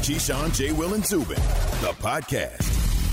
Keyshawn, J. Will, and Zubin, the podcast.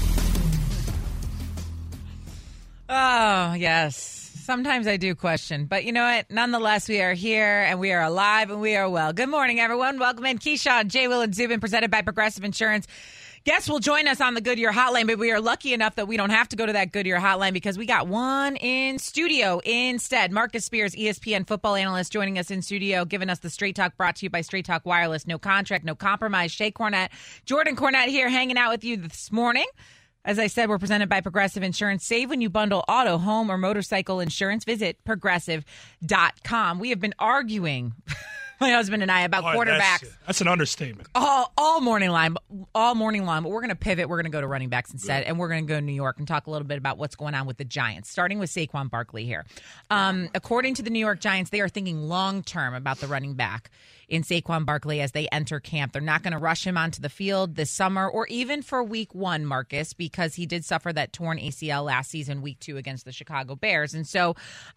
Oh, yes. Sometimes I do question. But you know what? Nonetheless, we are here, and we are alive, and we are well. Good morning, everyone. Welcome in. Keyshawn, J. Will, and Zubin, presented by Progressive Insurance. Guests will join us on the Goodyear Hotline, but we are lucky enough that we don't have to go to that Goodyear Hotline because we got one in studio instead. Marcus Spears, ESPN football analyst, joining us in studio, giving us the Straight Talk, brought to you by Straight Talk Wireless. No contract, no compromise. Shay Cornett, Jordan Cornett here, hanging out with you this morning. As I said, we're presented by Progressive Insurance. Save when you bundle auto, home, or motorcycle insurance. Visit progressive.com. We have been arguing, my husband and I, about quarterbacks. That's an understatement. All morning long. But we're going to pivot. We're going to go to running backs instead, and we're going to go to New York and talk a little bit about what's going on with the Giants, starting with Saquon Barkley here. According to the New York Giants, they are thinking long-term about the running back in Saquon Barkley as they enter camp. They're not going to rush him onto the field this summer or even for week one, Marcus, because he did suffer that torn ACL last season, week 2 against the Chicago Bears. And so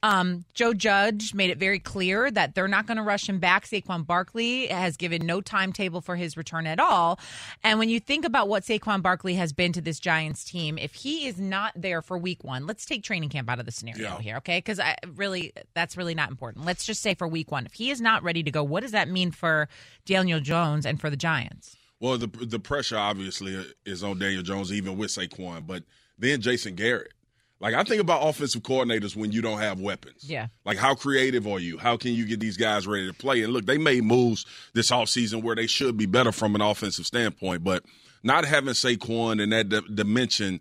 Joe Judge made it very clear that they're not going to rush him back. Saquon Barkley has given no timetable for his return at all. And when you think about what Saquon Barkley has been to this Giants team, if he is not there for week 1, let's take training camp out of the scenario here, okay? Because that's really not important. Let's just say for week 1, if he is not ready to go, what does that mean for Daniel Jones and for the Giants? Well, the pressure obviously is on Daniel Jones, even with Saquon, but then Jason Garrett. Like, I think about offensive coordinators when you don't have weapons. Yeah. Like, how creative are you? How can you get these guys ready to play? And look, they made moves this offseason where they should be better from an offensive standpoint, but not having Saquon in that dimension.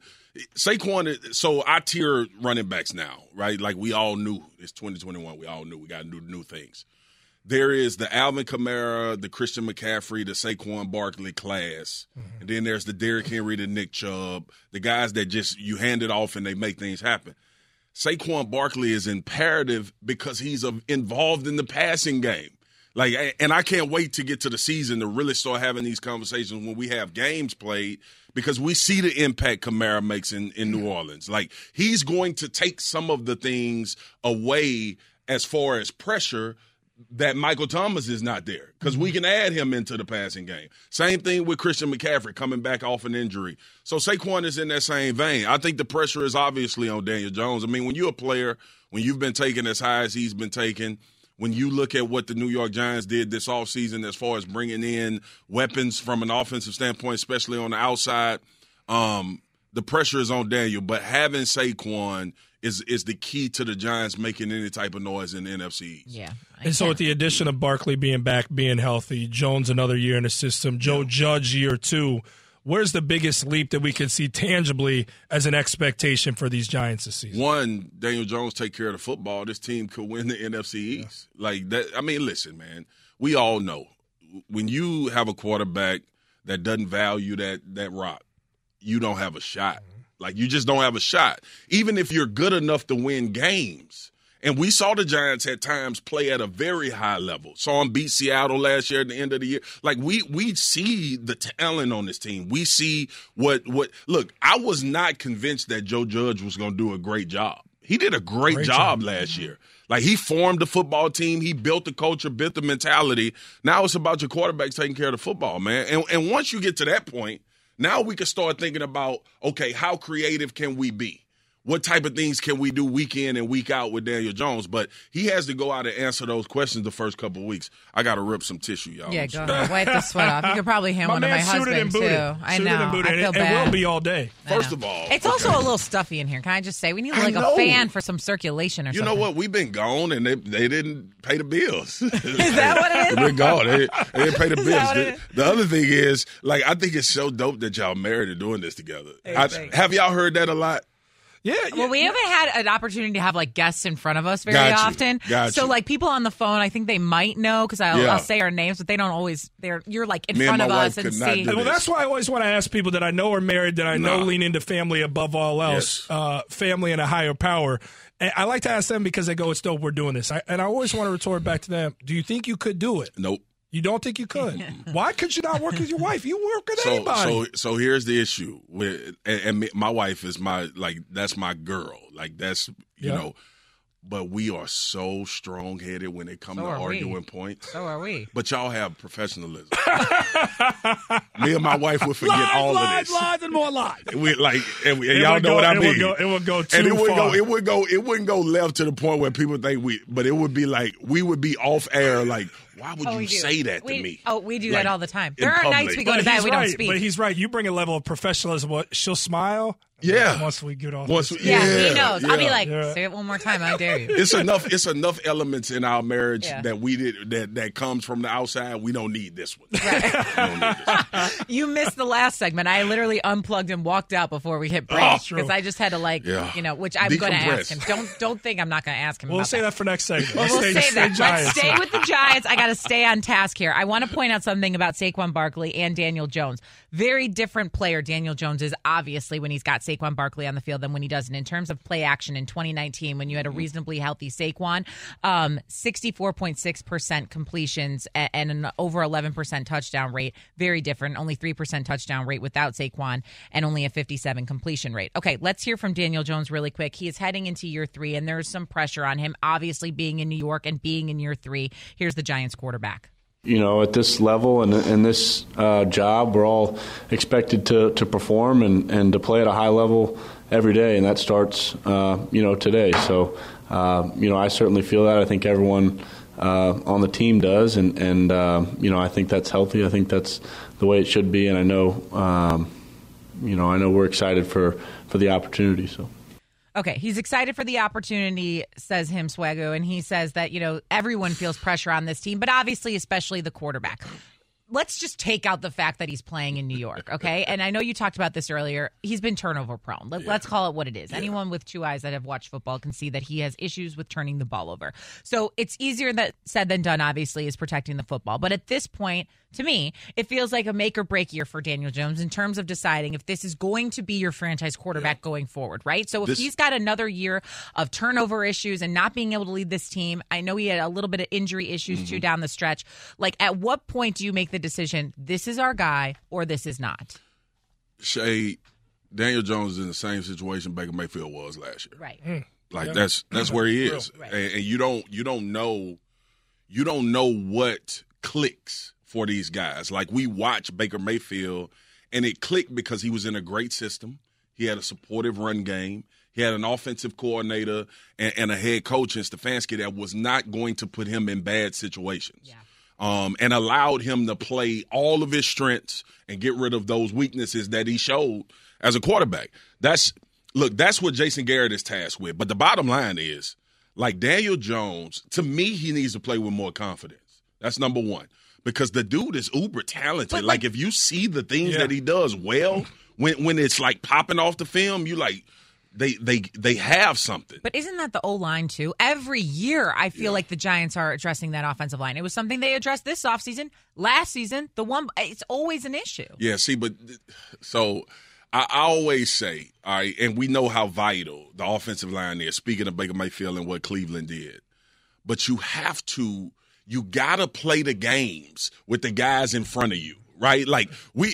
Saquon, so I tier running backs now, right? Like, we all knew it's 2021. We all knew we got to do new things. There is the Alvin Kamara, the Christian McCaffrey, the Saquon Barkley class. Mm-hmm. And then there's the Derrick Henry, the Nick Chubb, the guys that just you hand it off and they make things happen. Saquon Barkley is imperative because he's involved in the passing game. Like, and I can't wait to get to the season to really start having these conversations when we have games played because we see the impact Kamara makes in New Orleans. Like, he's going to take some of the things away as far as pressure that Michael Thomas is not there because we can add him into the passing game. Same thing with Christian McCaffrey coming back off an injury. So Saquon is in that same vein. I think the pressure is obviously on Daniel Jones. I mean, when you're a player, when you've been taken as high as he's been taken, when you look at what the New York Giants did this offseason as far as bringing in weapons from an offensive standpoint, especially on the outside, the pressure is on Daniel. But having Saquon is the key to the Giants making any type of noise in the NFC East. Yeah. And so with the addition of Barkley being back, being healthy, Jones another year in the system, Joe Judge year 2, where's the biggest leap that we can see tangibly as an expectation for these Giants this season? One, Daniel Jones take care of the football. This team could win the NFC East. Yeah. Like that. I mean, listen, man, we all know when you have a quarterback that doesn't value that rock, you don't have a shot. Mm-hmm. Like, you just don't have a shot, even if you're good enough to win games. And we saw the Giants at times play at a very high level. Saw them beat Seattle last year at the end of the year. Like, we see the talent on this team. We see what – look, I was not convinced that Joe Judge was going to do a great job. He did a great job last year. Like, he formed the football team. He built the culture, built the mentality. Now it's about your quarterbacks taking care of the football, man. And once you get to that point, now we can start thinking about, okay, how creative can we be? What type of things can we do week in and week out with Daniel Jones? But he has to go out and answer those questions the first couple of weeks. I got to rip some tissue, y'all. Yeah, go ahead. Wipe the sweat off. You could probably hand one to my husband, too. I know. I feel bad. It will be all day. First of all. It's also a little stuffy in here. Can I just say? We need like a fan for some circulation or something. You know what? We've been gone, and they didn't pay the bills. Is that what it is? We've been gone. They didn't pay the bills. The other thing is, like, I think it's so dope that y'all married and doing this together. Have y'all heard that a lot? Yeah. Well, we haven't had an opportunity to have like guests in front of us very often. So like people on the phone, I think they might know because I'll say our names, but they don't always. You're like in front of us and see. Well, that's why I always want to ask people that I know are married, that I know lean into family above all else, family and a higher power. And I like to ask them because they go, "It's dope, we're doing this." And I always want to retort back to them: do you think you could do it? Nope. You don't think you could? Why could you not work with your wife? You work with anybody. So here's the issue with, and my wife is that's my girl. Like, that's, you know, but we are so strong-headed when it comes to arguing points. So are we. But y'all have professionalism. Me and my wife would forget all of this. Lies and more lies. And y'all know what I mean. It would go too and it would far. It wouldn't go left to the point where people think but it would be like we would be off air. Like, why would you say that to me? Oh, we do that all the time. in There are public. nights we go to bed, we don't speak. But he's right. You bring a level of professionalism. She'll smile. Yeah. Once we get off. Yeah, he knows. I'll be like, Yeah. say it one more time. I dare you. It's enough elements in our marriage that comes from the outside. We don't need this one. Right. We don't need this one. You missed the last segment. I literally unplugged and walked out before we hit break because I just had to which I'm going to ask him. Don't think I'm not going to ask him. We'll about say that for next segment. Well, we'll save that. Giants. Let's stay with the Giants. I got to stay on task here. I want to point out something about Saquon Barkley and Daniel Jones. Very different player Daniel Jones is, obviously, when he's got Saquon Barkley on the field than when he doesn't. In terms of play action in 2019, when you had a reasonably healthy Saquon, 64.6% completions and an over 11% touchdown rate. Very different. Only 3% touchdown rate without Saquon and only a 57 completion rate. Okay, let's hear from Daniel Jones really quick. He is heading into year 3, and there's some pressure on him, obviously being in New York and being in year 3. Here's the Giants quarterback. You know, at this level and in this job, we're all expected to perform and to play at a high level every day, and that starts, today. So, I certainly feel that. I think everyone on the team does, and I think that's healthy. I think that's the way it should be, and I know, we're excited for the opportunity. So. Okay, he's excited for the opportunity, says him, Swago, and he says that, everyone feels pressure on this team, but obviously especially the quarterback. Let's just take out the fact that he's playing in New York, okay? And I know you talked about this earlier. He's been turnover prone. Let's call it what it is. Yeah. Anyone with 2 eyes that have watched football can see that he has issues with turning the ball over. So it's easier said than done, obviously, is protecting the football. But at this point, to me, it feels like a make or break year for Daniel Jones in terms of deciding if this is going to be your franchise quarterback going forward, right? So if he's got another year of turnover issues and not being able to lead this team, I know he had a little bit of injury issues too down the stretch. Like, at what point do you make the decision, this is our guy or this is not? Shay, Daniel Jones is in the same situation Baker Mayfield was last year. Right. That's where he is. Right. And you don't know what clicks for these guys. Like, we watch Baker Mayfield, and it clicked because he was in a great system. He had a supportive run game. He had an offensive coordinator and a head coach in Stefanski that was not going to put him in bad situations. Yeah. And allowed him to play all of his strengths and get rid of those weaknesses that he showed as a quarterback. That's what Jason Garrett is tasked with. But the bottom line is, like, Daniel Jones, to me, he needs to play with more confidence. That's number one. Because the dude is uber talented. Like, if you see the things that he does well, when it's like popping off the film, you like they have something. But isn't that the O-line too? Every year I feel like the Giants are addressing that offensive line. It was something they addressed this offseason. Last season, it's always an issue. Yeah, see, but so I always say, all right, and we know how vital the offensive line is, speaking of Baker Mayfield and what Cleveland did. But you got to play the games with the guys in front of you, right? Like, we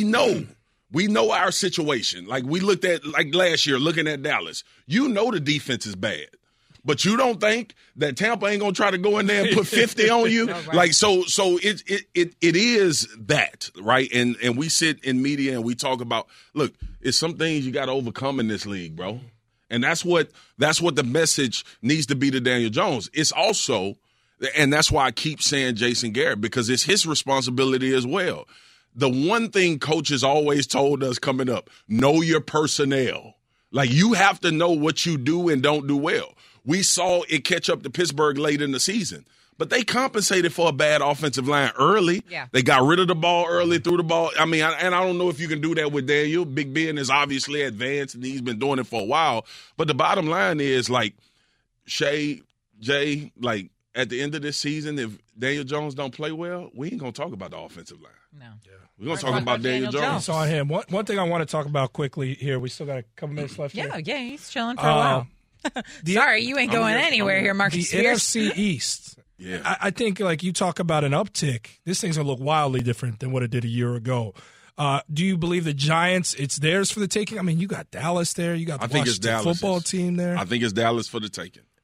know our situation. Like, we looked at, like, last year, looking at Dallas. You know the defense is bad. But you don't think that Tampa ain't going to try to go in there and put 50 on you? No, right. Like, so it is that, right? And we sit in media and we talk about, look, it's some things you got to overcome in this league, bro. And that's what the message needs to be to Daniel Jones. It's also, and that's why I keep saying Jason Garrett, because it's his responsibility as well. The one thing coaches always told us coming up, know your personnel. Like, you have to know what you do and don't do well. We saw it catch up to Pittsburgh late in the season, but they compensated for a bad offensive line early. Yeah. They got rid of the ball early, threw the ball. I mean, I don't know if you can do that with Daniel. Big Ben is obviously advanced, and he's been doing it for a while. But the bottom line is, like, Jay, like, at the end of this season, if Daniel Jones don't play well, we ain't going to talk about the offensive line. No. Yeah. We're going to talk about Daniel Jones. It's on him. One thing I want to talk about quickly here, we still got a couple minutes left here. Yeah, he's chilling for a while. Sorry, you ain't going anywhere here, Marcus Spears. The NFC East. Yeah. I think, like, you talk about an uptick, this thing's going to look wildly different than what it did a year ago. Do you believe the Giants, it's theirs for the taking? I mean, you got Dallas there. You got the Washington football team there. I think it's Dallas for the taking.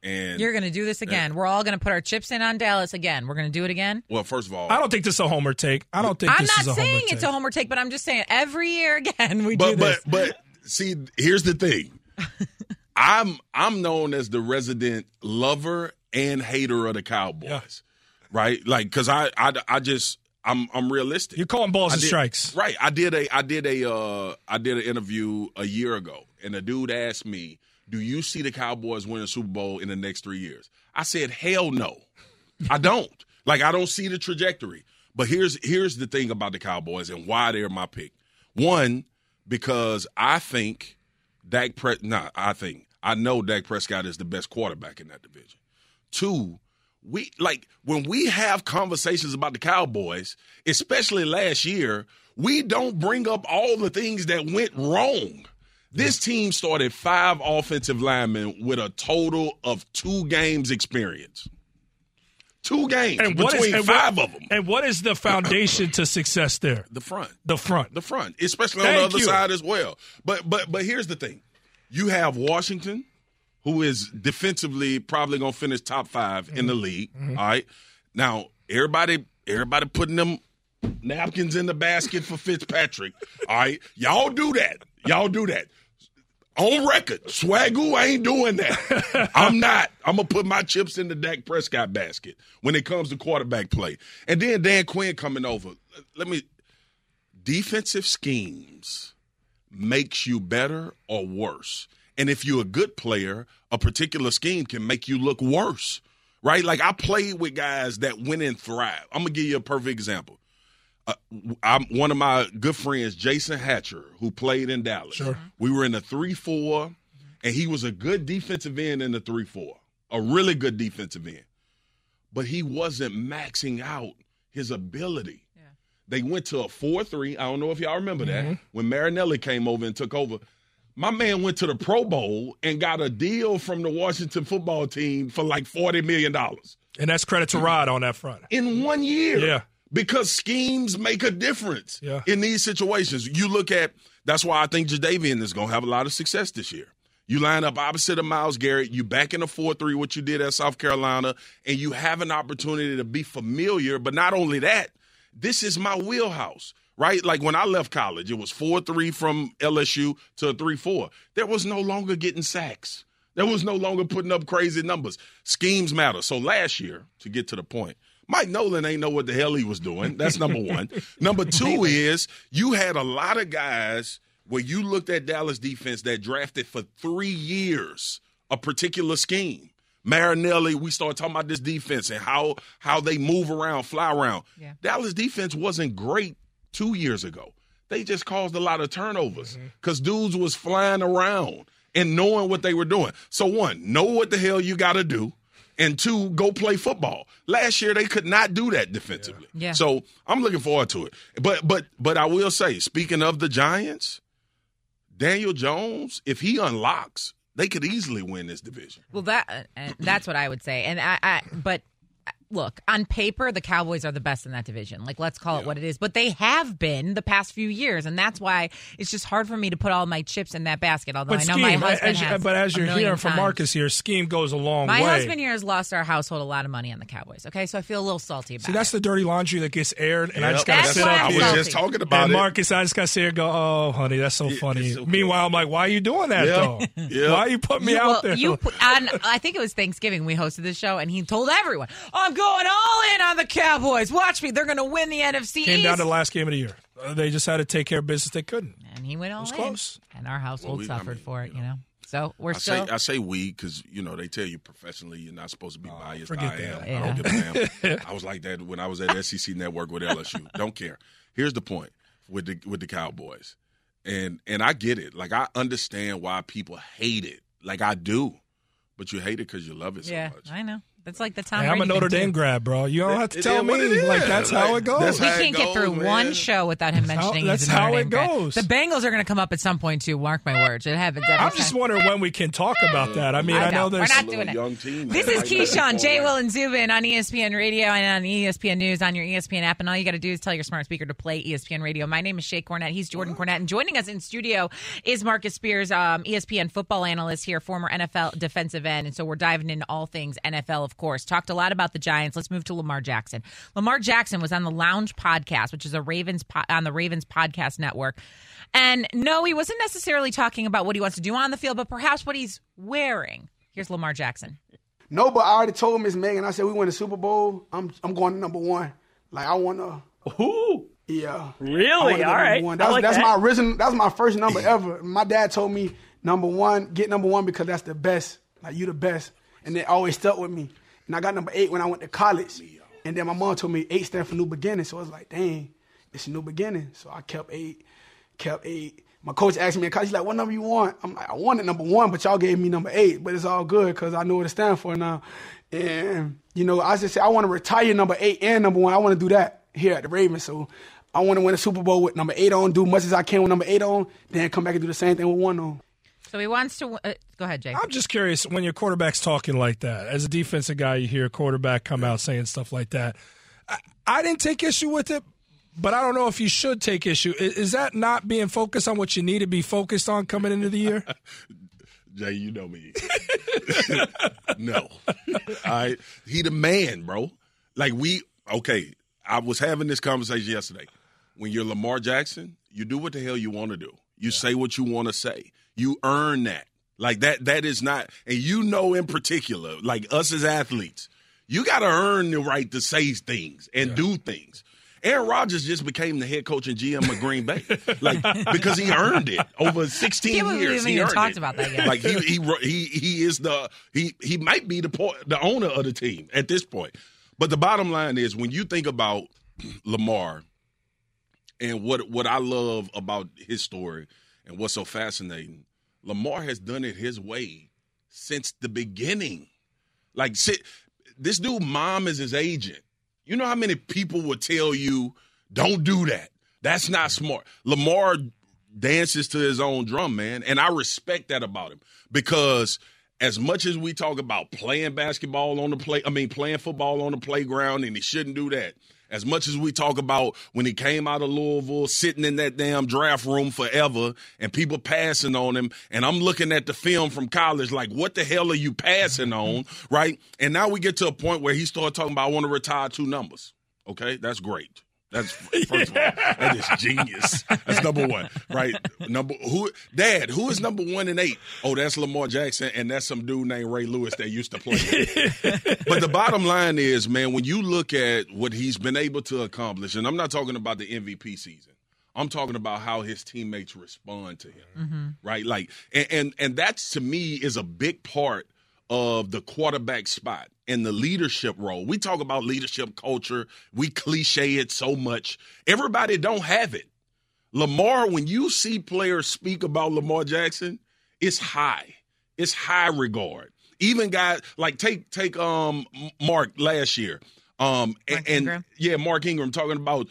And you're going to do this again. We're all going to put our chips in on Dallas again. We're going to do it again. Well, first of all, I don't think this is a homer take. I'm not saying it's a homer take, but I'm just saying every year again we do this. But see, here's the thing. I'm known as the resident lover and hater of the Cowboys, right? Like, because I'm realistic. You call them balls and strikes, right? I did an interview a year ago, and a dude asked me, "Do you see the Cowboys win a Super Bowl in the next 3 years?" I said, "Hell no, I don't. Like, I don't see the trajectory." But here's the thing about the Cowboys and why they're my pick. One, because I think I know Dak Prescott is the best quarterback in that division. Two, when we have conversations about the Cowboys, especially last year, we don't bring up all the things that went wrong. This team started 5 offensive linemen with a total of 2 games experience. 2 games between 5 of them. And what is the foundation to success there? The front. The front, especially on the other side as well. But here's the thing. You have Washington, who is defensively probably going to finish top 5 in the league, all right? Now, everybody putting them napkins in the basket for Fitzpatrick, all right? Y'all do that. On record, Swagoo ain't doing that. I'm not. I'm going to put my chips in the Dak Prescott basket when it comes to quarterback play. And then Dan Quinn coming over. Defensive schemes makes you better or worse. And if you're a good player, a particular scheme can make you look worse, right? Like, I played with guys that went and thrived. I'm going to give you a perfect example. One of my good friends, Jason Hatcher, who played in Dallas. Sure. We were in the 3-4, and he was a good defensive end in the 3-4, a really good defensive end. But he wasn't maxing out his ability. Yeah. They went to a 4-3. I don't know if y'all remember that. When Marinelli came over and took over, my man went to the Pro Bowl and got a deal from the Washington football team for like $40 million. And that's credit to Rod on that front. In 1 year. Yeah. Because schemes make a difference in these situations. You look at – that's why I think Jadeveon is going to have a lot of success this year. You line up opposite of Myles Garrett. You back in a 4-3, what you did at South Carolina, and you have an opportunity to be familiar. But not only that, this is my wheelhouse, right? Like, when I left college, it was 4-3 from LSU to a 3-4. There was no longer getting sacks. There was no longer putting up crazy numbers. Schemes matter. So last year, to get to the point, Mike Nolan ain't know what the hell he was doing. That's number one. Number two is you had a lot of guys where you looked at Dallas defense that drafted for 3 years a particular scheme. Marinelli, we started talking about this defense and how they move around, fly around. Yeah. Dallas defense wasn't great 2 years ago. They just caused a lot of turnovers because dudes was flying around and knowing what they were doing. So, one, know what the hell you got to do. And 2, go play football. Last year, they could not do that defensively. Yeah. So I'm looking forward to it. But I will say, speaking of the Giants, Daniel Jones, if he unlocks, they could easily win this division. Well, that's what I would say. And but look, on paper, the Cowboys are the best in that division. Like, let's call it what it is. But they have been the past few years, and that's why it's just hard for me to put all my chips in that basket, although I know my husband has. But as you're hearing from Marcus here, scheme goes a long way. My husband here has lost our household a lot of money on the Cowboys, okay? So I feel a little salty about it. See, that's the dirty laundry that gets aired, and I just got to sit up here. I was just talking about it. Marcus, I just got to sit here and go, oh, honey, that's so funny. Okay. Meanwhile, I'm like, why are you doing that, though? Why are you putting me out there? I think it was Thanksgiving we hosted this show, and he told everyone, I'm going all in on the Cowboys. Watch me. They're going to win the NFC East. Came down to the last game of the year. They just had to take care of business. They couldn't. And he went all in. It was close. And our household suffered for it, you know. So I say we because, you know, they tell you professionally you're not supposed to be biased. Forget that. I don't give a damn. I was like that when I was at SEC Network with LSU. Don't care. Here's the point with the Cowboys. And I get it. Like, I understand why people hate it. Like, I do. But you hate it because you love it so much. I know. That's like the Tom Hey, Brady I'm a Notre thing, Dame too. grad, bro. You don't have to It tell is what me. it is. Like, that's how it goes. That's We how it can't get through goes, one man. show without him mentioning that's he's a how Notre it Dame goes. fan. The Bengals are going to come up at some point, too. Mark my words. It happens every I'm time. just wondering when we can talk about that. I mean, I know We're there's. not doing it. Young team, This man. is Like, Keyshawn, J. Will, and and Zubin on ESPN Radio and on ESPN News on your ESPN app. And all you got to do is tell your smart speaker to play ESPN Radio. My name is Shay Cornett. He's Jordan Cornett. And joining us in studio is Marcus Spears, ESPN football analyst here, former NFL defensive end. And so we're diving into all things NFL, of course. Talked a lot about the Giants. Let's move to Lamar Jackson. Lamar Jackson was on the Lounge podcast, which is on the Ravens podcast network. And no, he wasn't necessarily talking about what he wants to do on the field, but perhaps what he's wearing. Here's Lamar Jackson. No, but I already told Miss Megan, I said we win the Super Bowl, I'm going to number one. Like, I want to. Ooh. Yeah. Really? All right. That's my original. That's my first number ever. My dad told me number one, get number one because that's the best. Like, you the best. And it always stuck with me. And I got number 8 when I went to college. And then my mom told me 8 stands for new beginning. So I was like, dang, it's a new beginning. So I kept 8. My coach asked me, he's like, what number you want? I'm like, I wanted number 1, but y'all gave me number 8. But it's all good because I know what it stands for now. And, I just said, I want to retire number 8 and number 1. I want to do that here at the Ravens. So I want to win a Super Bowl with number 8 on, do much as I can with number 8 on, then come back and do the same thing with 1 on. So he wants to go ahead, Jay. I'm just curious, when your quarterback's talking like that, as a defensive guy, you hear a quarterback come out saying stuff like that. I didn't take issue with it, but I don't know if you should take issue. Is that not being focused on what you need to be focused on coming into the year? Jay, you know me. No. He the man, bro. Like, I was having this conversation yesterday. When you're Lamar Jackson, you do what the hell you want to do. You say what you want to say. You earn that. Like, that is not – and in particular, like us as athletes, you got to earn the right to say things and do things. Aaron Rodgers just became the head coach and GM of Green Bay, like, because he earned it over 16 years. We haven't even talked about that yet. Like, he is he might be the owner of the team at this point. But the bottom line is, when you think about Lamar and what I love about his story and what's so fascinating, Lamar has done it his way since the beginning. Like, this dude, mom is his agent. You know how many people would tell you, don't do that. That's not smart. Lamar dances to his own drum, man. And I respect that about him, because as much as we talk about playing football on the playground, and he shouldn't do that. As much as we talk about when he came out of Louisville, sitting in that damn draft room forever and people passing on him, and I'm looking at the film from college like, what the hell are you passing on, right? And now we get to a point where he started talking about, I want to retire 2 numbers. Okay, that's great. That's first of all, that is genius. That's number 1, right? Dad, who is number 1 and 8? Oh, that's Lamar Jackson, and that's some dude named Ray Lewis that used to play. But the bottom line is, man, when you look at what he's been able to accomplish, and I'm not talking about the MVP season, I'm talking about how his teammates respond to him, right? Like, and that to me is a big part of the quarterback spot and the leadership role. We talk about leadership culture. We cliche it so much. Everybody don't have it. Lamar, when you see players speak about Lamar Jackson, it's high. It's high regard. Even guys like take Mark last year. Mark Ingram talking about,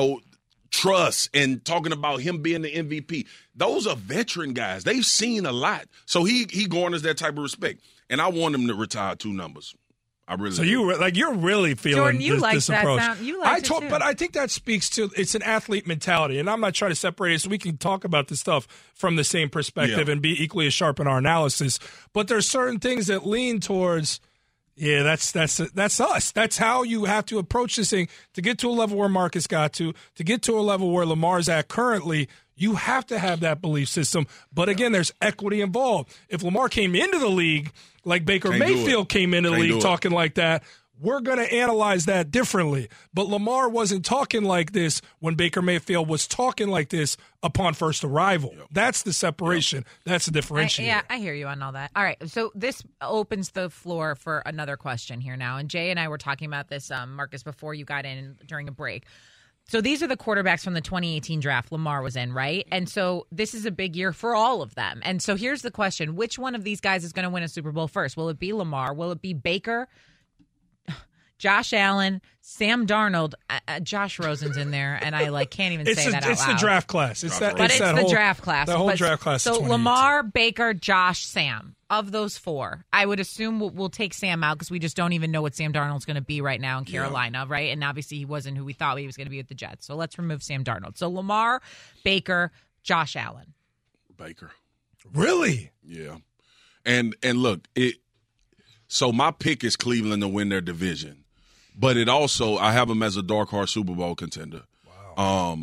trust and talking about him being the MVP. Those are veteran guys. They've seen a lot. So he garners that type of respect. And I want him to retire 2 numbers. I really. So do. You're really feeling Jordan, you this, like this that approach. sound. You like it too. But I think that speaks to, it's an athlete mentality, and I'm not trying to separate it so we can talk about this stuff from the same perspective and be equally as sharp in our analysis. But there's certain things that lean towards, that's us. That's how you have to approach this thing to get to a level where Marcus got to get to a level where Lamar's at currently. You have to have that belief system. But again, there's equity involved. If Lamar came into the league like Baker Mayfield came into the league talking like that, we're going to analyze that differently. But Lamar wasn't talking like this when Baker Mayfield was talking like this upon first arrival. Yep. That's the separation. Yep. That's the differentiator. I hear you on all that. All right, so this opens the floor for another question here now. And Jay and I were talking about this, Marcus, before you got in during a break. So these are the quarterbacks from the 2018 draft Lamar was in, right? And so this is a big year for all of them. And so here's the question. Which one of these guys is going to win a Super Bowl first? Will it be Lamar? Will it be Baker? Josh Allen, Sam Darnold, Josh Rosen's in there, and I can't even say that out loud. It's the draft class. It's the draft class. The whole draft class. So Lamar, Baker, Josh, Sam. Of those four, I would assume we'll take Sam out because we just don't even know what Sam Darnold's going to be right now in Carolina, right? And obviously he wasn't who we thought he was going to be with the Jets. So let's remove Sam Darnold. So Lamar, Baker, Josh Allen. Baker. Really? Yeah. And look, so my pick is Cleveland to win their division. But it also, I have them as a dark horse Super Bowl contender. Wow.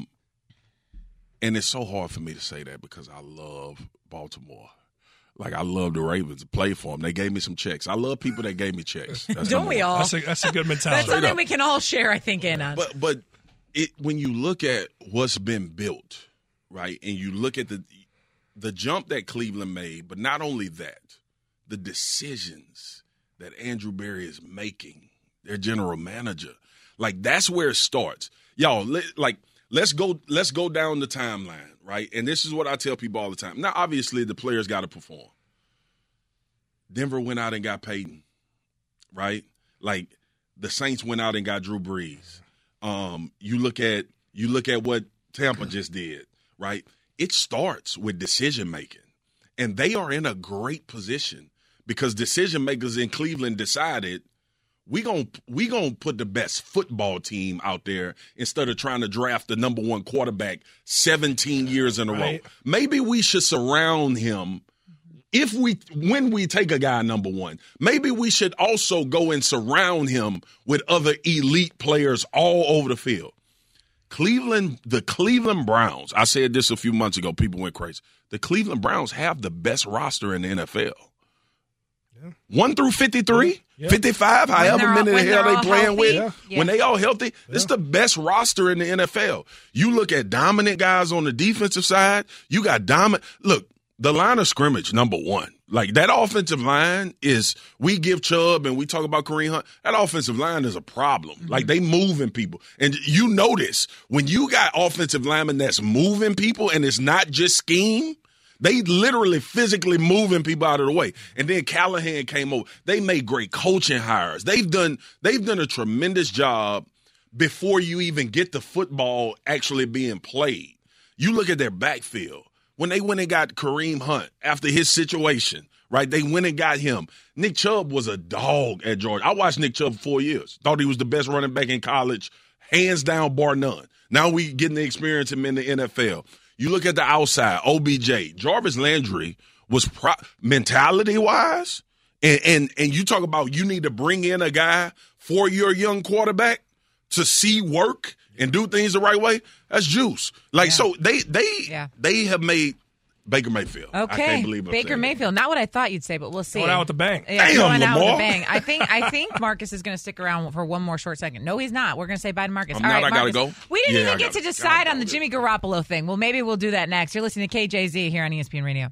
And it's so hard for me to say that because I love Baltimore. I love the Ravens to play for them. They gave me some checks. I love people that gave me checks. Don't we all? That's a good mentality. That's something we can all share, I think, in on. But when you look at what's been built, right, and you look at the jump that Cleveland made, but not only that, the decisions that Andrew Berry is making, their general manager, that's where it starts. Y'all, let's go down the timeline. Right, and this is what I tell people all the time. Now, obviously, the players got to perform. Denver went out and got Peyton, right? The Saints went out and got Drew Brees. You look at what Tampa just did, right? It starts with decision making, and they are in a great position because decision makers in Cleveland decided we gonna put the best football team out there instead of trying to draft the number one quarterback 17 years in a row. Maybe we should surround him. When we take a guy number one, maybe we should also go and surround him with other elite players all over the field. The Cleveland Browns, I said this a few months ago, people went crazy. The Cleveland Browns have the best roster in the NFL. 1 through 53, 55, however many the hell they playing with. Yeah. When they all healthy, it's the best roster in the NFL. You look at dominant guys on the defensive side. You got dominant. Look, the line of scrimmage, number one. That offensive line is, we give Chubb and we talk about Kareem Hunt. That offensive line is a problem. Mm-hmm. They moving people. And you notice when you got offensive linemen that's moving people and it's not just scheme, they literally physically moving people out of the way. And then Callahan came over. They made great coaching hires. They've done a tremendous job before you even get the football actually being played. You look at their backfield. When they went and got Kareem Hunt after his situation, right? They went and got him. Nick Chubb was a dog at Georgia. I watched Nick Chubb for 4 years. Thought he was the best running back in college, hands down, bar none. Now we getting to experience him in the NFL. You look at the outside, OBJ, Jarvis Landry was mentality-wise, and you talk about you need to bring in a guy for your young quarterback to see work and do things the right way. That's juice. So they have made Baker Mayfield. Okay, I can't believe Baker Mayfield. Not what I thought you'd say, but we'll see. Going out with the bang. Yeah, damn, going Lamar. out with the bang. I think Marcus is going to stick around for one more short second. No, he's not. We're going to say bye to Marcus. All right, Marcus. I gotta go. We didn't even get to decide on the Jimmy Garoppolo thing. Well, maybe we'll do that next. You're listening to KJZ here on ESPN Radio.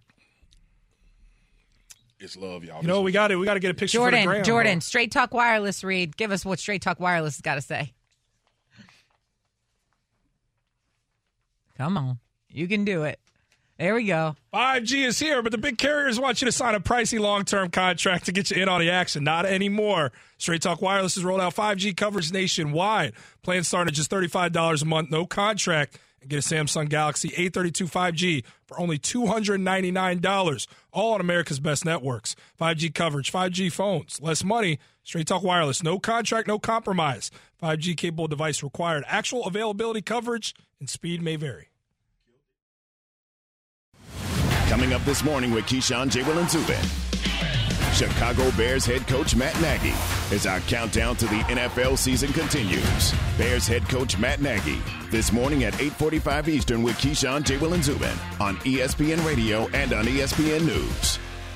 It's love, y'all. You know, we got to get a picture for the gram. Jordan, Straight Talk Wireless, Reed. Give us what Straight Talk Wireless has got to say. Come on. You can do it. There we go. 5G is here, but the big carriers want you to sign a pricey long-term contract to get you in on the action. Not anymore. Straight Talk Wireless has rolled out 5G coverage nationwide. Plans start at just $35 a month, no contract. And get a Samsung Galaxy A32 5G for only $299. All on America's best networks. 5G coverage, 5G phones, less money. Straight Talk Wireless, no contract, no compromise. 5G capable device required. Actual availability, coverage, and speed may vary. Coming up this morning with Keyshawn, J. Will, and Zubin. Chicago Bears head coach Matt Nagy as our countdown to the NFL season continues. Bears head coach Matt Nagy this morning at 8:45 Eastern with Keyshawn, J. Will, and Zubin on ESPN Radio and on ESPN News.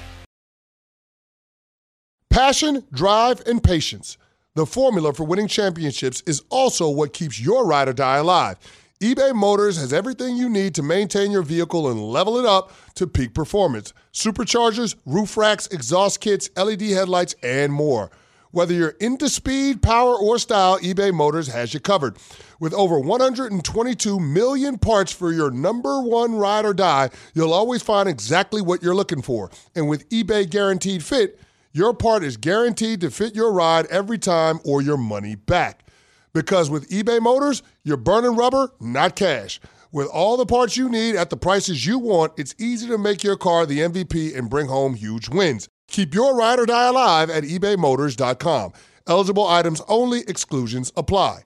Passion, drive, and patience. The formula for winning championships is also what keeps your ride or die alive. eBay Motors has everything you need to maintain your vehicle and level it up to peak performance. Superchargers, roof racks, exhaust kits, LED headlights, and more. Whether you're into speed, power, or style, eBay Motors has you covered. With over 122 million parts for your number one ride or die, you'll always find exactly what you're looking for. And with eBay Guaranteed Fit, your part is guaranteed to fit your ride every time or your money back. Because with eBay Motors, you're burning rubber, not cash. With all the parts you need at the prices you want, it's easy to make your car the MVP and bring home huge wins. Keep your ride or die alive at ebaymotors.com. Eligible items only. Exclusions apply.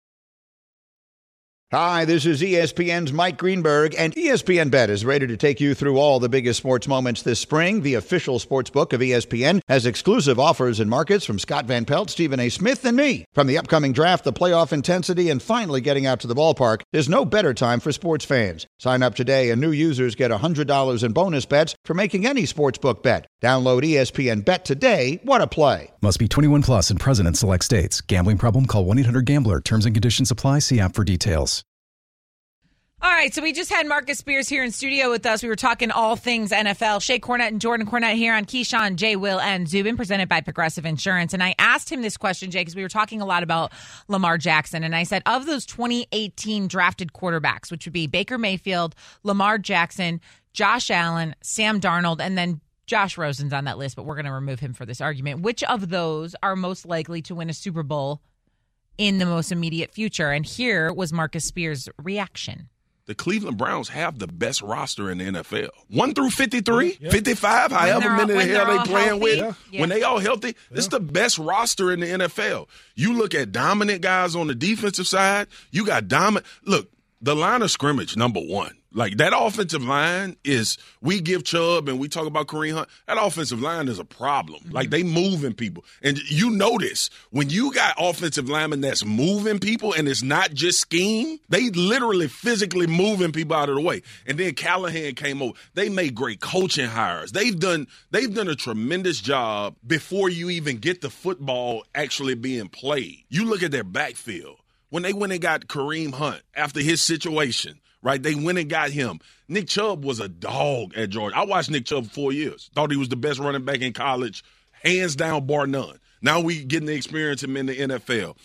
Hi, this is ESPN's Mike Greenberg, and ESPN Bet is ready to take you through all the biggest sports moments this spring. The official sports book of ESPN has exclusive offers and markets from Scott Van Pelt, Stephen A. Smith, and me. From the upcoming draft, the playoff intensity, and finally getting out to the ballpark, there's no better time for sports fans. Sign up today, and new users get $100 in bonus bets for making any sportsbook bet. Download ESPN Bet today. What a play. Must be 21 plus and present in select states. Gambling problem? Call 1-800-GAMBLER. Terms and conditions apply. See app for details. All right, so we just had Marcus Spears here in studio with us. We were talking all things NFL. Shea Cornette and Jordan Cornette here on Keyshawn, J. Will, and Zubin, presented by Progressive Insurance. And I asked him this question, Jay, because we were talking a lot about Lamar Jackson. And I said, of those 2018 drafted quarterbacks, which would be Baker Mayfield, Lamar Jackson, Josh Allen, Sam Darnold, and then Josh Rosen's on that list, but we're going to remove him for this argument. Which of those are most likely to win a Super Bowl in the most immediate future? And here was Marcus Spears' reaction. The Cleveland Browns have the best roster in the NFL. 1 through 53, 55, however many the hell they playing with. Yeah. When they all healthy, it's the best roster in the NFL. You look at dominant guys on the defensive side, you got dominant. Look, the line of scrimmage, number one. Like, that offensive line is, we give Chubb and we talk about Kareem Hunt, that offensive line is a problem. Mm-hmm. Like, they moving people. And you notice, when you got offensive linemen that's moving people and it's not just scheme, they literally physically moving people out of the way. And then Callahan came over. They made great coaching hires. They've done a tremendous job before you even get the football actually being played. You look at their backfield. When they went and got Kareem Hunt after his situation, right? They went and got him. Nick Chubb was a dog at Georgia. I watched Nick Chubb for 4 years. Thought he was the best running back in college, hands down, bar none. Now we getting to experience him in the NFL.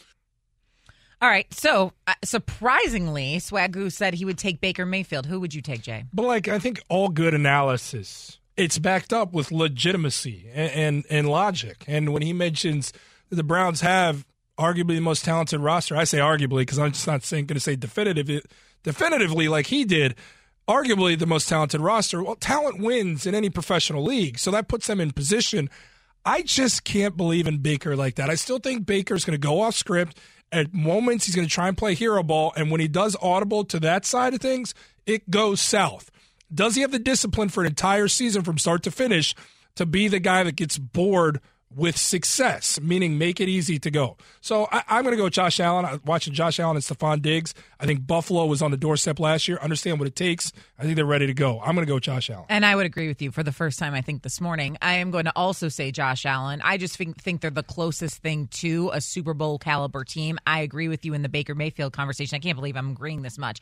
All right, so surprisingly, Swagoo said he would take Baker Mayfield. Who would you take, Jay? But, I think all good analysis, it's backed up with legitimacy and logic. And when he mentions the Browns have arguably the most talented roster, I say arguably because I'm just not going to say definitively like he did, arguably the most talented roster. Well, talent wins in any professional league, so that puts them in position. I just can't believe in Baker like that. I still think Baker's going to go off script. At moments, he's going to try and play hero ball, and when he does audible to that side of things, it goes south. Does he have the discipline for an entire season from start to finish to be the guy that gets bored with success, meaning make it easy to go? So I'm going to go with Josh Allen. I'm watching Josh Allen and Stephon Diggs. I think Buffalo was on the doorstep last year. Understand what it takes. I think they're ready to go. I'm going to go with Josh Allen. And I would agree with you for the first time, I think, this morning. I am going to also say Josh Allen. I just think they're the closest thing to a Super Bowl caliber team. I agree with you in the Baker Mayfield conversation. I can't believe I'm agreeing this much.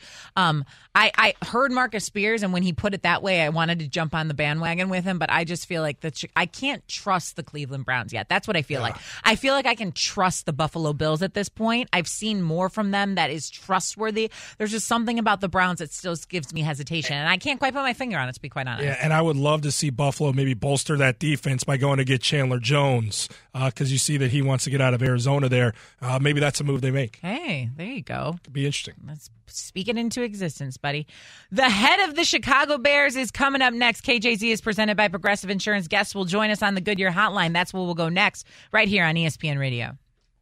I heard Marcus Spears, and when he put it that way, I wanted to jump on the bandwagon with him, but I just feel like I can't trust the Cleveland Browns yet. That's what I feel like. I feel like I can trust the Buffalo Bills at this point. I've seen more from them that is trustworthy. There's just something about the Browns that still gives me hesitation, and I can't quite put my finger on it, to be quite honest. Yeah, and I would love to see Buffalo maybe bolster that defense by going to get Chandler Jones, because you see that he wants to get out of Arizona there. Maybe that's a move they make. Hey, there you go. Could be interesting. Let's speak it into existence, buddy. The head of the Chicago Bears is coming up next. KJZ is presented by Progressive Insurance. Guests will join us on the Goodyear Hotline. That's where we'll go next, right here on ESPN Radio.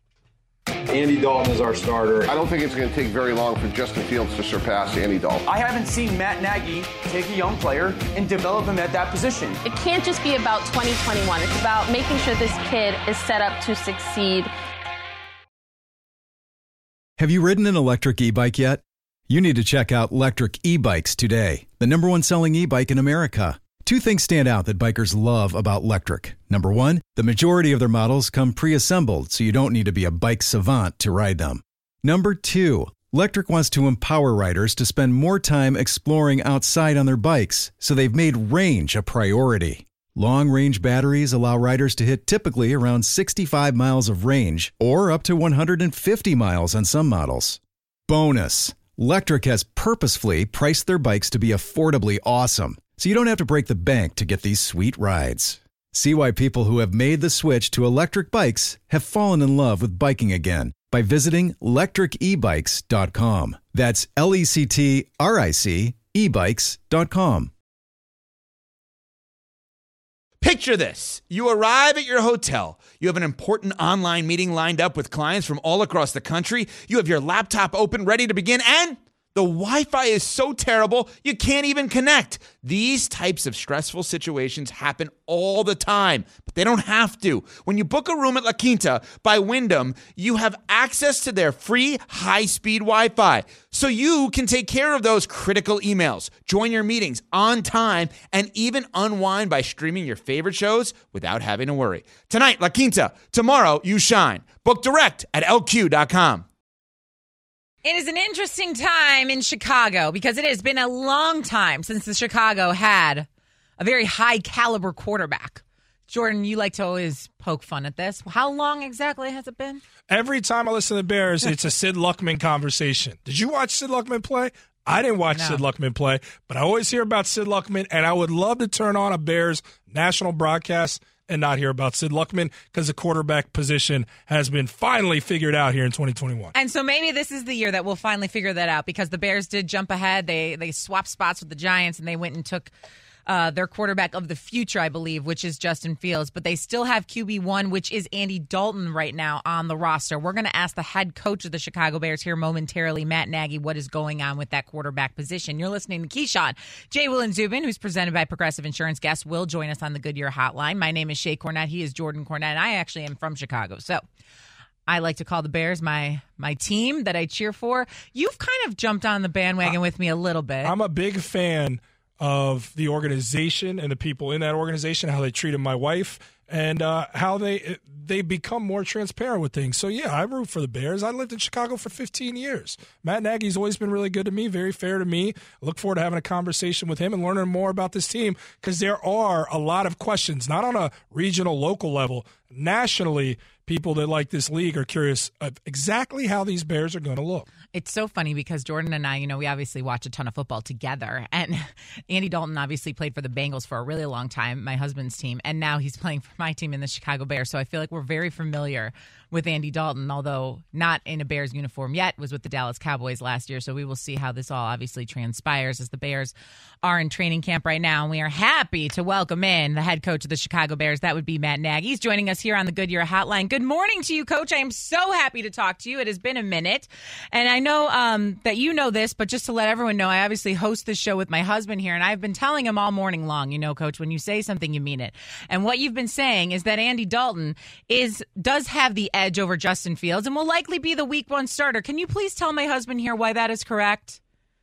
Andy Dalton is our starter. I don't think it's going to take very long for Justin Fields to surpass Andy Dalton. I haven't seen Matt Nagy take a young player and develop him at that position. It can't just be about 2021. It's about making sure this kid is set up to succeed. Have you ridden an electric e-bike yet? You need to check out Lectric E-Bikes today, the #1 selling e-bike in America. Two things stand out that bikers love about Lectric. Number one, the majority of their models come pre-assembled, so you don't need to be a bike savant to ride them. Number two, Lectric wants to empower riders to spend more time exploring outside on their bikes, so they've made range a priority. Long-range batteries allow riders to hit typically around 65 miles of range, or up to 150 miles on some models. Bonus, Lectric has purposefully priced their bikes to be affordably awesome, so you don't have to break the bank to get these sweet rides. See why people who have made the switch to electric bikes have fallen in love with biking again by visiting lectricebikes.com. That's LECTRIC ebikes.com. Picture this. You arrive at your hotel. You have an important online meeting lined up with clients from all across the country. You have your laptop open, ready to begin, and the Wi-Fi is so terrible, you can't even connect. These types of stressful situations happen all the time, but they don't have to. When you book a room at La Quinta by Wyndham, you have access to their free high-speed Wi-Fi, so you can take care of those critical emails, join your meetings on time, and even unwind by streaming your favorite shows without having to worry. Tonight, La Quinta. Tomorrow, you shine. Book direct at LQ.com. It is an interesting time in Chicago because it has been a long time since the Chicago had a very high-caliber quarterback. Jordan, you like to always poke fun at this. How long exactly has it been? Every time I listen to the Bears, it's a Sid Luckman conversation. Did you watch Sid Luckman play? I didn't watch Sid Luckman play, but I always hear about Sid Luckman, and I would love to turn on a Bears national broadcast and not hear about Sid Luckman because the quarterback position has been finally figured out here in 2021. And so maybe this is the year that we'll finally figure that out because the Bears did jump ahead. They swapped spots with the Giants, and they went and took their quarterback of the future, I believe, which is Justin Fields. But they still have QB1, which is Andy Dalton right now on the roster. We're going to ask the head coach of the Chicago Bears here momentarily, Matt Nagy, what is going on with that quarterback position. You're listening to Keyshawn. Jay, Will, and Zubin, who's presented by Progressive Insurance. Guests will join us on the Goodyear Hotline. My name is Shay Cornett. He is Jordan Cornett, and I actually am from Chicago. So I like to call the Bears my team that I cheer for. You've kind of jumped on the bandwagon with me a little bit. I'm a big fan of the organization and the people in that organization, how they treated my wife, and how they become more transparent with things. So, yeah, I root for the Bears. I lived in Chicago for 15 years. Matt Nagy's always been really good to me, very fair to me. I look forward to having a conversation with him and learning more about this team because there are a lot of questions, not on a regional, local level. Nationally, people that like this league are curious of exactly how these Bears are going to look. It's so funny because Jordan and I, we obviously watch a ton of football together. And Andy Dalton obviously played for the Bengals for a really long time, my husband's team. And now he's playing for my team in the Chicago Bears. So I feel like we're very familiar with Andy Dalton, although not in a Bears uniform yet, was with the Dallas Cowboys last year. So we will see how this all obviously transpires as the Bears are in training camp right now. And we are happy to welcome in the head coach of the Chicago Bears. That would be Matt Nagy. He's joining us here on the Goodyear Hotline. Good morning to you, Coach. I am so happy to talk to you. It has been a minute. And I know that you know this, but just to let everyone know, I obviously host this show with my husband here, and I've been telling him all morning long, Coach, when you say something, you mean it. And what you've been saying is that Andy Dalton does have the edge over Justin Fields and will likely be the week 1 starter. Can you please tell my husband here why that is correct?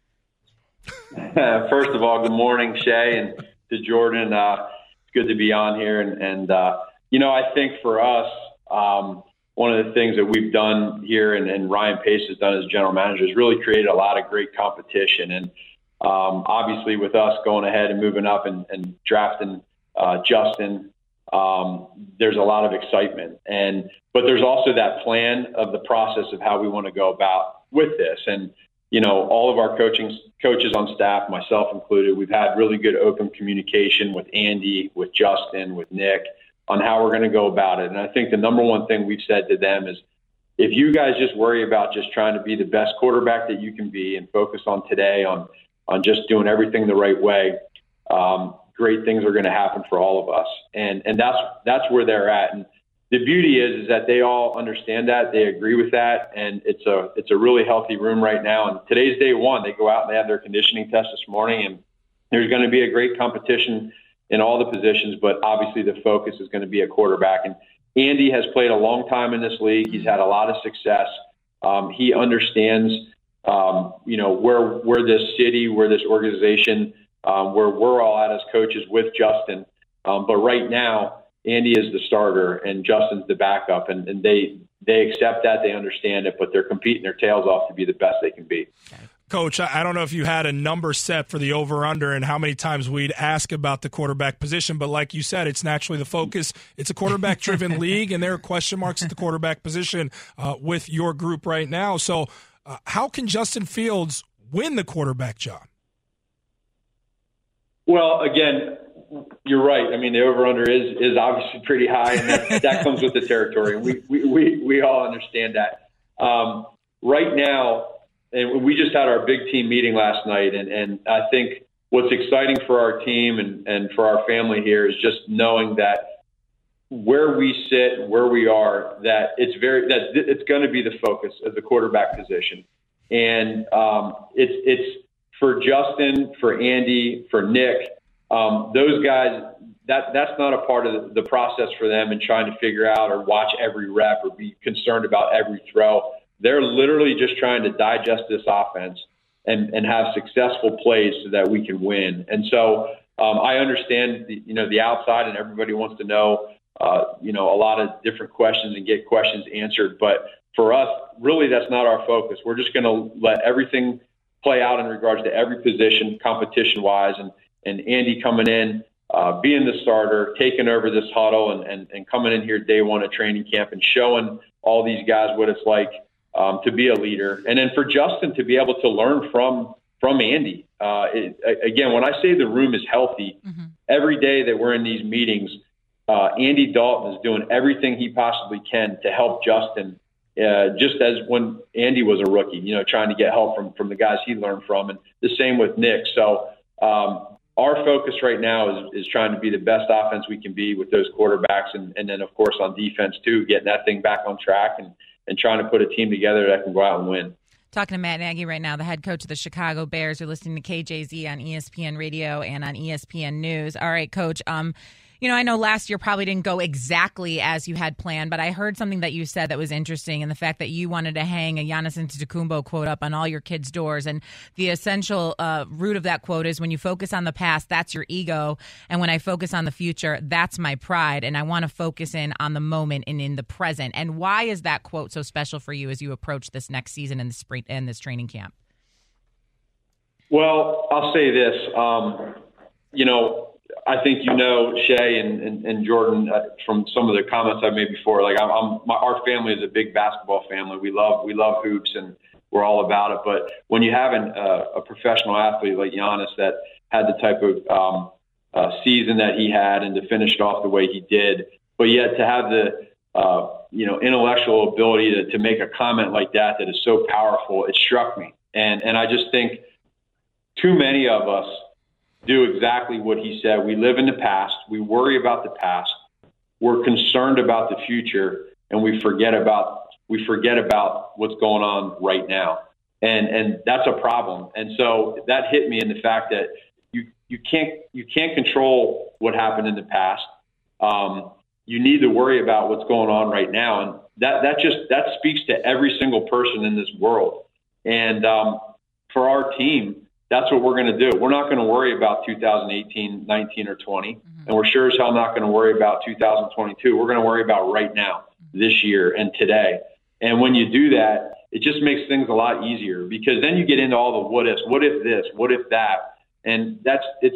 First of all, good morning, Shay, and to Jordan. It's good to be on here. And I think for us, one of the things that we've done here and Ryan Pace has done as general manager is really created a lot of great competition. And obviously with us going ahead and moving up and drafting Justin, there's a lot of excitement. But there's also that plan of the process of how we want to go about with this. And, all of our coaches on staff, myself included, we've had really good open communication with Andy, with Justin, with Nick on how we're going to go about it. And I think the number one thing we've said to them is, if you guys just worry about just trying to be the best quarterback that you can be and focus on today on just doing everything the right way, great things are going to happen for all of us. And that's where they're at. And the beauty is that they all understand that, they agree with that, and it's a really healthy room right now. And today's day 1. They go out and they have their conditioning test this morning, and there's going to be a great competition in all the positions, but obviously the focus is going to be a quarterback. And Andy has played a long time in this league. He's had a lot of success. He understands, where this city, where this organization, where we're all at as coaches with Justin. But right now, Andy is the starter and Justin's the backup, and they accept that, they understand it, but they're competing their tails off to be the best they can be. Coach, I don't know if you had a number set for the over-under and how many times we'd ask about the quarterback position, but like you said, it's naturally the focus. It's a quarterback-driven league, and there are question marks at the quarterback position with your group right now. So how can Justin Fields win the quarterback job? Well, again, you're right. I mean, the over/under is obviously pretty high, and that comes with the territory. We all understand that. Right now, and we just had our big team meeting last night, and I think what's exciting for our team and for our family here is just knowing that where we sit, where we are, that it's going to be the focus of the quarterback position, and it's for Justin, for Andy, for Nick. Those guys, that's not a part of the process for them in trying to figure out or watch every rep or be concerned about every throw. They're literally just trying to digest this offense and have successful plays so that we can win. And so I understand the outside, and everybody wants to know a lot of different questions and get questions answered. But for us, really, that's not our focus. We're just going to let everything play out in regards to every position, competition-wise, and Andy coming in, being the starter, taking over this huddle, and coming in here day one at training camp and showing all these guys what it's like to be a leader. And then for Justin to be able to learn from Andy. Again, when I say the room is healthy, every day that we're in these meetings, Andy Dalton is doing everything he possibly can to help Justin, just as when Andy was a rookie, trying to get help from the guys he learned from, and the same with Nick. So our focus right now is trying to be the best offense we can be with those quarterbacks, and then, of course, on defense, too, getting that thing back on track and trying to put a team together that can go out and win. Talking to Matt Nagy right now, the head coach of the Chicago Bears. You're listening to KJZ on ESPN Radio and on ESPN News. All right, Coach. I know last year probably didn't go exactly as you had planned, but I heard something that you said that was interesting, and the fact that you wanted to hang a Giannis Antetokounmpo quote up on all your kids' doors. And the essential root of that quote is, when you focus on the past, that's your ego. And when I focus on the future, that's my pride. And I want to focus in on the moment and in the present. And why is that quote so special for you as you approach this next season in the spring and this training camp? Well, I'll say this. I think Shay and Jordan, from some of the comments I've made before. Like our family is a big basketball family. We love hoops, and we're all about it. But when you have a professional athlete like Giannis that had the type of season that he had, and to finish it off the way he did, but yet to have the intellectual ability to make a comment like that is so powerful, it struck me. And I just think too many of us do exactly what he said. We live in the past. We worry about the past. We're concerned about the future, and we forget about what's going on right now. And that's a problem. And so that hit me in the fact that you can't control what happened in the past. You need to worry about what's going on right now. And that speaks to every single person in this world. And for our team, that's what we're going to do. We're not going to worry about 2018, 19, or 20, and we're sure as hell not going to worry about 2022. We're going to worry about right now, this year, and today. And when you do that, it just makes things a lot easier, because then you get into all the what ifs. What if this? What if that? And there's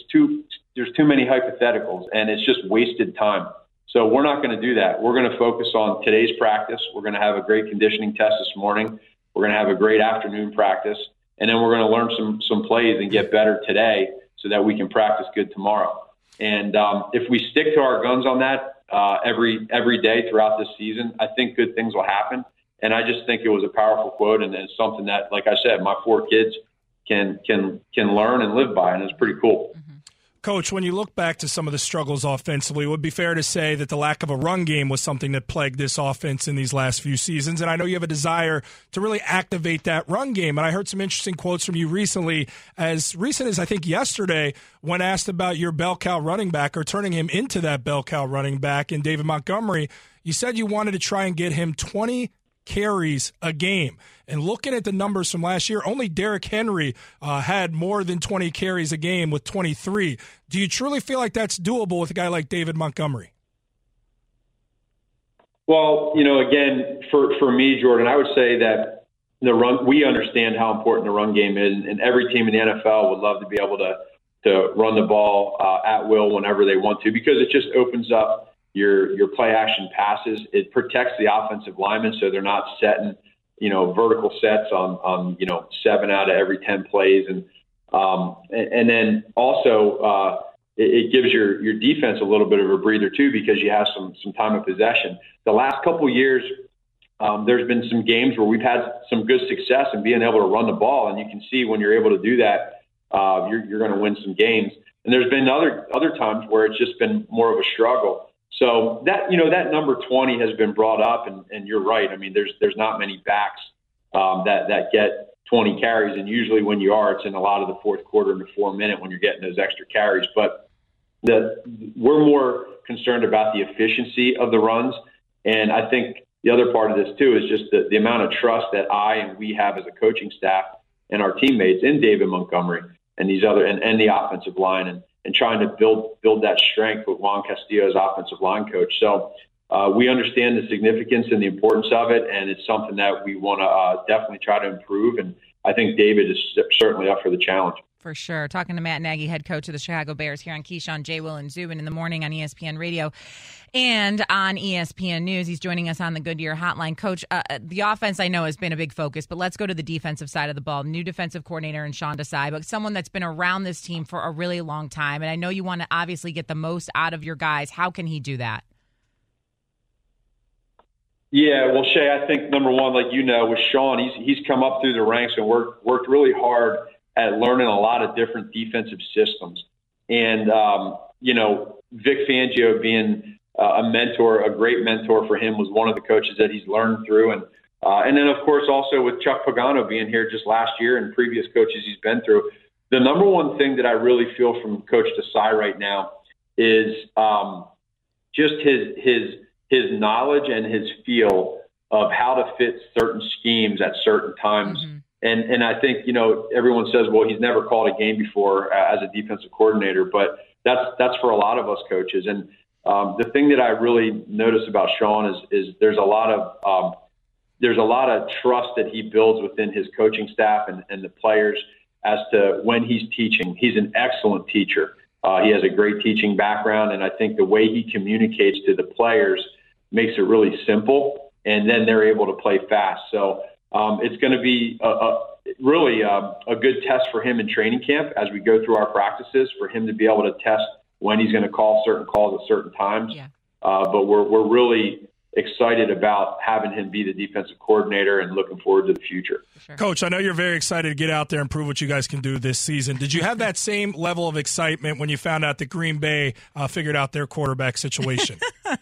too many hypotheticals, and it's just wasted time. So we're not going to do that. We're going to focus on today's practice. We're going to have a great conditioning test this morning. We're going to have a great afternoon practice. And then we're going to learn some plays and get better today so that we can practice good tomorrow. And if we stick to our guns on that every day throughout this season, I think good things will happen. And I just think it was a powerful quote, and it's something that, like I said, my 4 kids can learn and live by, and it's pretty cool. Coach, when you look back to some of the struggles offensively, it would be fair to say that the lack of a run game was something that plagued this offense in these last few seasons. And I know you have a desire to really activate that run game. And I heard some interesting quotes from you recently, as recent as I think yesterday, when asked about your bell cow running back, or turning him into that bell cow running back in David Montgomery. You said you wanted to try and get him 20 carries a game. And looking at the numbers from last year, only Derrick Henry had more than 20 carries a game with 23. Do you truly feel like that's doable with a guy like David Montgomery? Well, again, for me, Jordan, I would say that we understand how important the run game is, and every team in the NFL would love to be able to run the ball at will whenever they want to, because it just opens up your play action passes. It protects the offensive linemen, so they're not setting vertical sets on 7 out of every 10 plays. And then also, it gives your defense a little bit of a breather too, because you have some time of possession. The last couple of years, there's been some games where we've had some good success in being able to run the ball, and you can see when you're able to do that, you're going to win some games. And there's been other times where it's just been more of a struggle. So that number 20 has been brought up, and you're right. I mean, there's not many backs that get 20 carries, and usually when you are, it's in a lot of the fourth quarter and the 4-minute when you're getting those extra carries. But we're more concerned about the efficiency of the runs, and I think the other part of this too is just the amount of trust that I and we have as a coaching staff and our teammates in David Montgomery and these other and the offensive line, and trying to build that strength with Juan Castillo as offensive line coach. So we understand the significance and the importance of it, and it's something that we want to definitely try to improve. And I think David is certainly up for the challenge. For sure. Talking to Matt Nagy, head coach of the Chicago Bears, here on Keyshawn, J. Will, and Zubin in the morning on ESPN Radio and on ESPN News. He's joining us on the Goodyear Hotline. Coach, the offense I know has been a big focus, but let's go to the defensive side of the ball. New defensive coordinator in Sean Desai, but someone that's been around this team for a really long time. And I know you want to obviously get the most out of your guys. How can he do that? Yeah, well, Shay, I think number one, like you know, with Sean, he's come up through the ranks and worked really hard at learning a lot of different defensive systems. And, Vic Fangio being a mentor, a great mentor for him, was one of the coaches that he's learned through. And then, of course, also with Chuck Pagano being here just last year and previous coaches he's been through. The number one thing that I really feel from Coach Desai right now is just his knowledge and his feel of how to fit certain schemes at certain times. Mm-hmm. And I think, everyone says, well, he's never called a game before as a defensive coordinator, but that's for a lot of us coaches. And the thing that I really notice about Sean is there's a lot of trust that he builds within his coaching staff and the players as to when he's teaching. He's an excellent teacher. He has a great teaching background, and I think the way he communicates to the players makes it really simple, and then they're able to play fast. So it's going to be really a good test for him in training camp as we go through our practices, for him to be able to test when he's going to call certain calls at certain times. Yeah. But we're really excited about having him be the defensive coordinator and looking forward to the future. Sure. Coach, I know you're very excited to get out there and prove what you guys can do this season. Did you have that same level of excitement when you found out that Green Bay figured out their quarterback situation?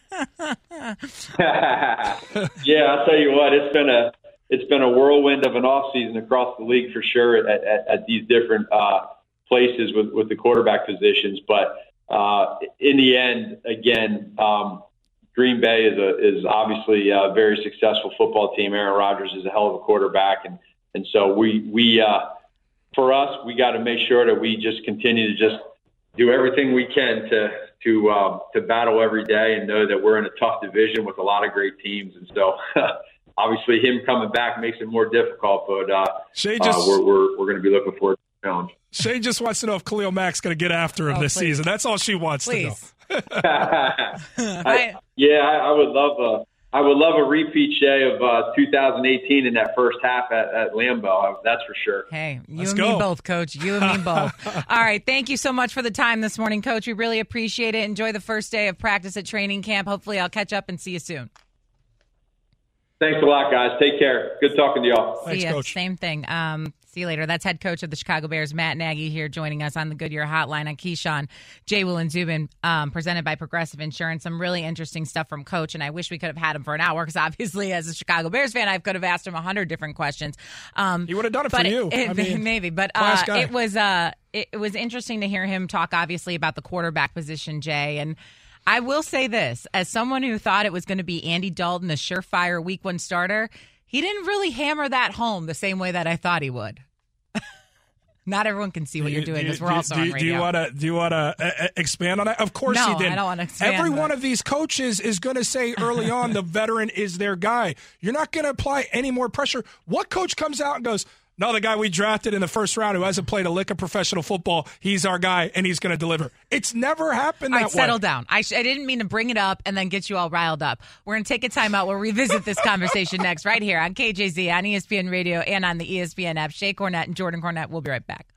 Yeah, I'll tell you what, it's been a whirlwind of an offseason across the league for sure at these different places with the quarterback positions. But in the end, again, Green Bay is obviously a very successful football team. Aaron Rodgers is a hell of a quarterback, and so we for us, we got to make sure that we just continue to just do everything we can to battle every day and know that we're in a tough division with a lot of great teams, and so. Obviously, him coming back makes it more difficult, but we're going to be looking forward to the challenge. Shay just wants to know if Khalil Mack's going to get after him this season. That's all she wants to know. I would love a repeat, Shay, of 2018 in that first half at Lambeau. That's for sure. Hey, you and me both, Coach. You and me both. All right, thank you so much for the time this morning, Coach. We really appreciate it. Enjoy the first day of practice at training camp. Hopefully, I'll catch up and see you soon. Thanks a lot, guys. Take care. Good talking to y'all. Thanks, Coach. Same thing. See you later. That's head coach of the Chicago Bears, Matt Nagy, here joining us on the Goodyear Hotline on Keyshawn, J. Will, and Zubin, presented by Progressive Insurance. Some really interesting stuff from Coach, and I wish we could have had him for an hour because obviously as a Chicago Bears fan, I could have asked him 100 different questions. He would have done it for you. Maybe. But it was interesting to hear him talk, obviously, about the quarterback position, Jay, and I will say this, as someone who thought it was going to be Andy Dalton, the surefire Week 1 starter, he didn't really hammer that home the same way that I thought he would. Not everyone can see what you're doing because we're also on radio. Do you want to expand on that? Of course he did. I don't want to expand. Every one of these coaches is going to say early on the veteran is their guy. You're not going to apply any more pressure. What coach comes out and goes, no, the guy we drafted in the first round who hasn't played a lick of professional football, he's our guy, and he's going to deliver. It's never happened that way. Settle down. I didn't mean to bring it up and then get you all riled up. We're going to take a timeout. We'll revisit this conversation next right here on KJZ, on ESPN Radio, and on the ESPN app. Shay Cornette and Jordan Cornette. We'll be right back.